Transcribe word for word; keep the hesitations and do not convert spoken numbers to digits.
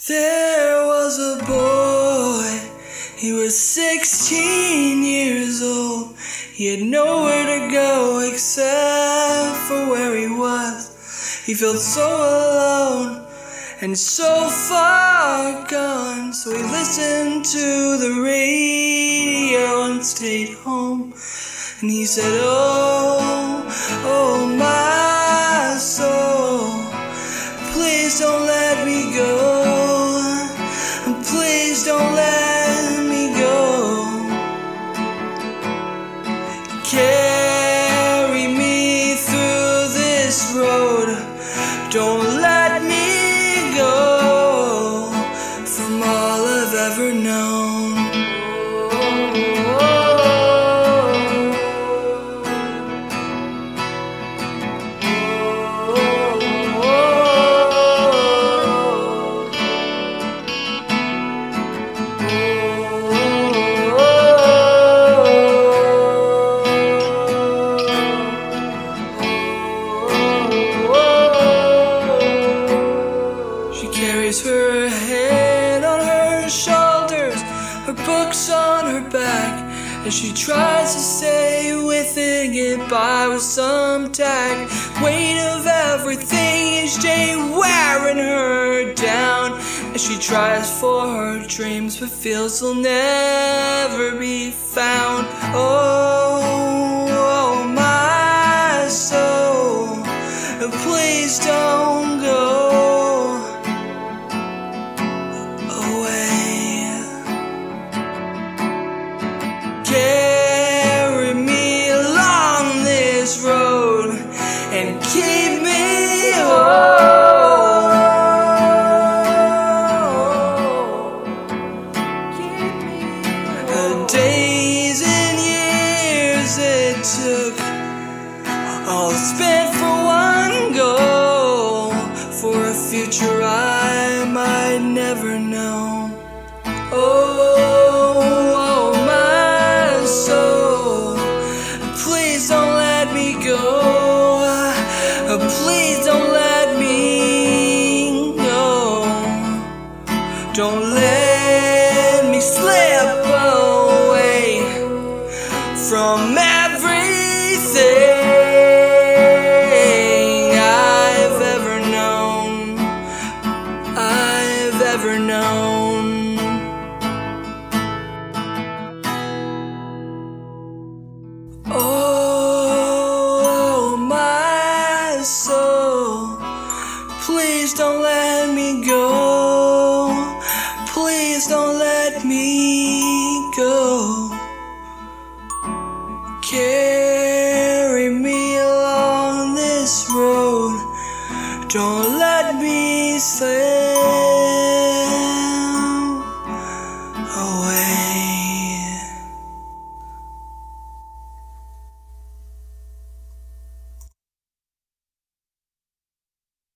There was a boy, he was sixteen years old. He had nowhere to go except for where he was. He felt so alone and so far gone. So he listened to the radio and stayed home. And he said, oh, oh my soul, please don't let me go. Please don't let me go. Carry me through this road. Don't let me go from all I've ever known. Her head on her shoulders, her books on her back, and she tries to stay with it, get by with some tact. Weight of everything is Jay wearing her down, and she tries for her dreams but feels they'll never be found. Oh, oh my soul, please don't go. Carry me along this road and keep me whole. The days and years it took, all spent for one goal, for a future I might never know. Oh, please don't let me go. Please don't let me go. Don't let me slip away from everything I've ever known. I've ever known. Oh, my soul, please don't let me go. Please don't let me go. Carry me along this road. Don't let me slip.